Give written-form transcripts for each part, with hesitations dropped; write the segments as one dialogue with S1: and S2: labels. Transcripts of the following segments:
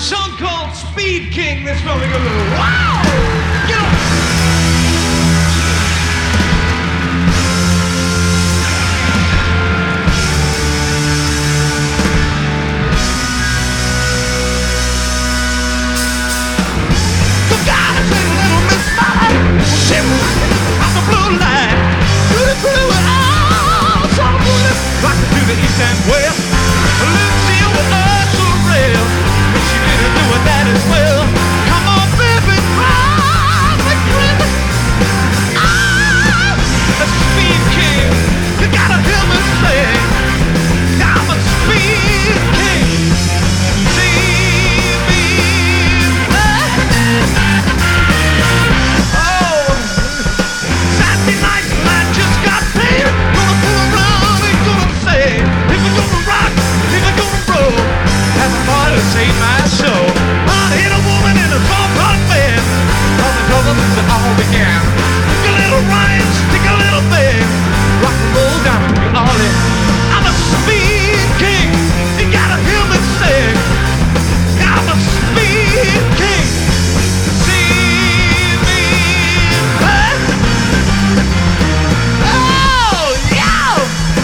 S1: song called Speed King. This one we go, wow! Get on! The east and west, Lucia was so real, but she didn't do it that as well. Come on, baby, cry like crazy. The Speed King, you gotta hear me sing. I'm a Speed King. See me, oh, Saturday night I just got paid. Gonna fool around and gonna say, if we're gonna rock, if we're gonna roll, have a party, say my show. I hit a woman in a four-part bed. All the problems that all began. Take a little Ryan, stick a little bed. Rock and roll down to New Orleans. I'm a Speed King. You gotta hear me sing. I'm a Speed King. See me, back. Oh, yeah!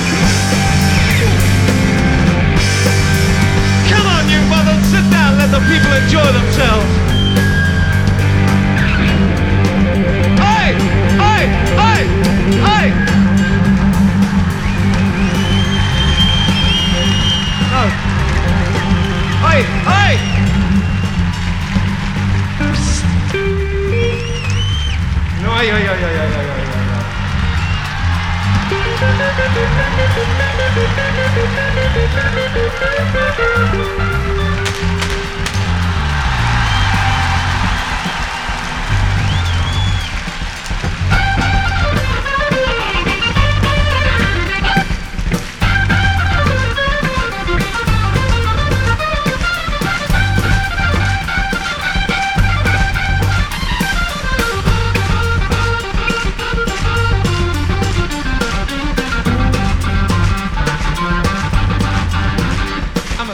S1: Come on, you mother, sit down, let the people enjoy themselves. Hey, hey, hey, hey! No. Hey, hey! Psst. No, ay. I'm a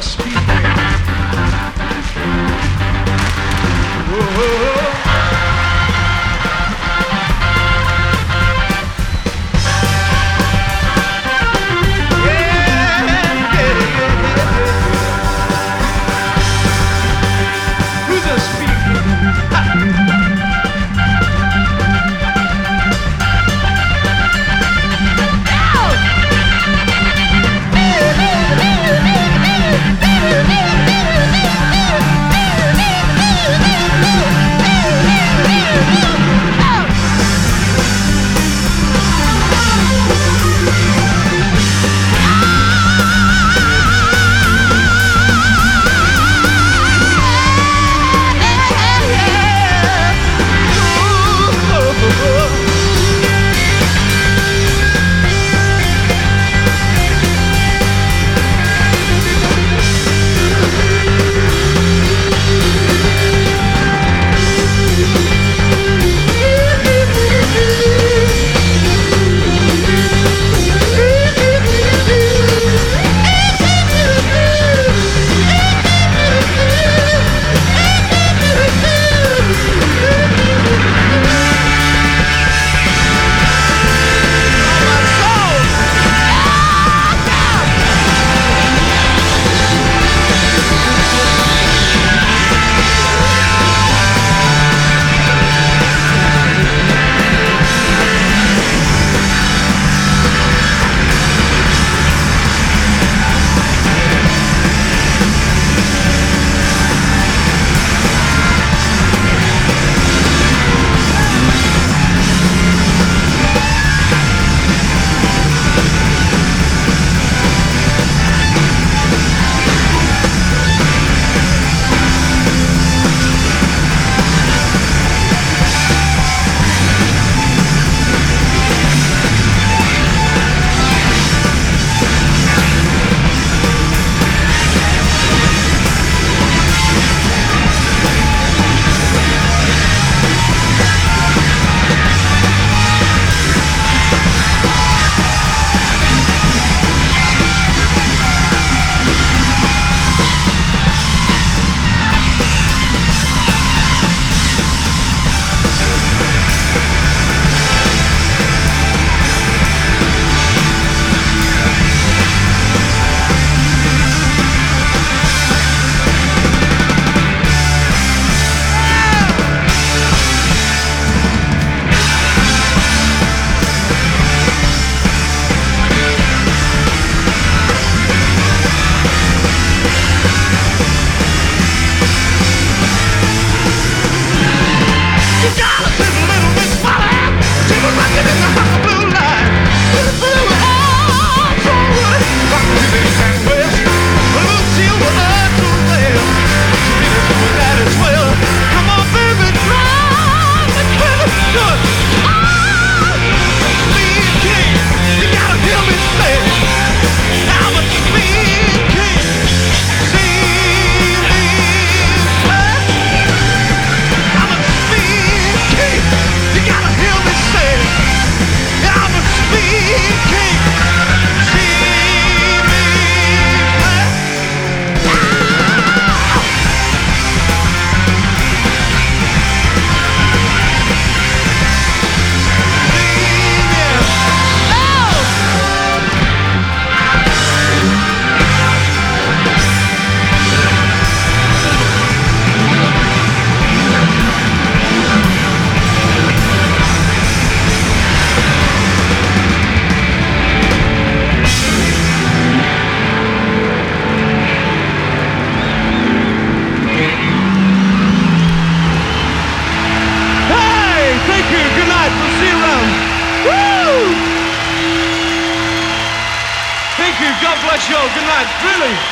S1: Really?